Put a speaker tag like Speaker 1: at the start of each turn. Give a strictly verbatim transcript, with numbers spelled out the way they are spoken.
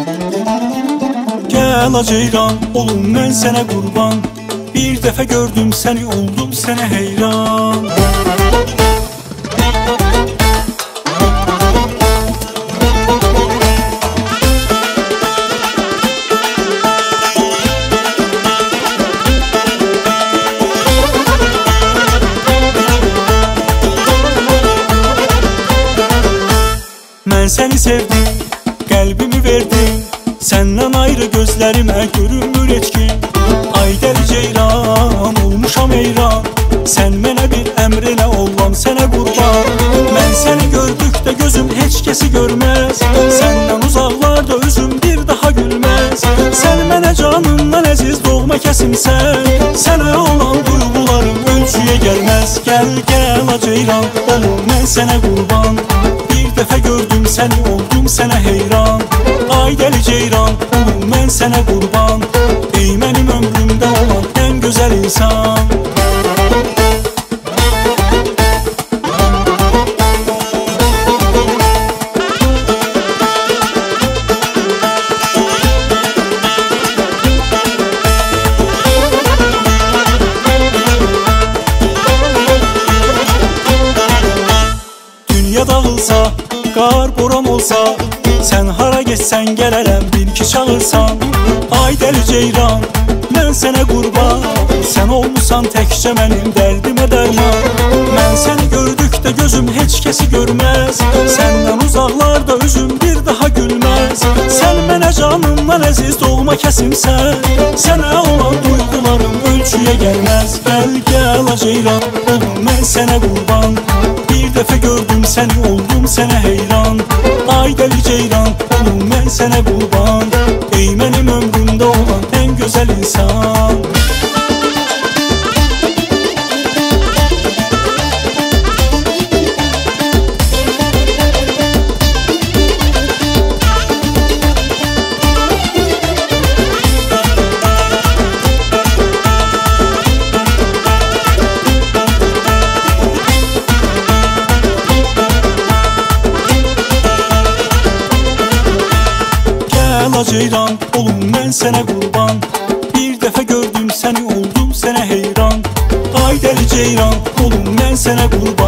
Speaker 1: Gəl Ceyran, olum mən sənə qurban. Bir dəfə gördüm səni, oldum sənə heyran. Mən səni sevdim, qəlbimi verdim. Səndən ayrı gözlərimə görünmür heç ki. Ay dəli Ceyran, olmuşam heyran. Sən mənə bir əmr elə, olam sənə qurban. Mən səni gördükdə gözüm heç kəsi görməz. Səndən uzaqlarda üzüm bir daha gülməz. Sən mənə canımdan əziz doğma kəsimsən. Sənə olan duyğularım ölçüyə gəlməz. Gəl, gəl Ceyran, olum mən sənə qurban. Bir dəfə gördüm səni, oldum sənə heyran. Ay dəli Ceyran, olum mən sənə qurban. Ey mənim ömrümdə olan ən gözəl insan. Dünya dağılsa, qar boran olsa, sən hara geçsən gələrəm bil ki çağırsan. Ay dəli Ceyran, mən sənə qurban. Sən olmusan təkcə mənim dərdimə dərman. Mən səni gördükdə gözüm heç kəsi görməz. Səndən uzaqlarda üzüm bir daha gülməz. Sən mənə canımdan əziz doğma kəsimsən. Sənə olan duyğularım ölçüyə gəlməz. Gəl, gəl Ceyran, olum mən sənə qurban. Bir dəfə gördüm səni, oldum sənə heyran. Ay dəli Ceyran, olum mən sənə qurban. Ey mənim ömrümdə olan ən gözəl insan. Ceyran, olum mən sənə qurban. Bir dəfə gördüm səni, oldum sənə heyran. Ay dəli Ceyran, olum mən sənə qurban.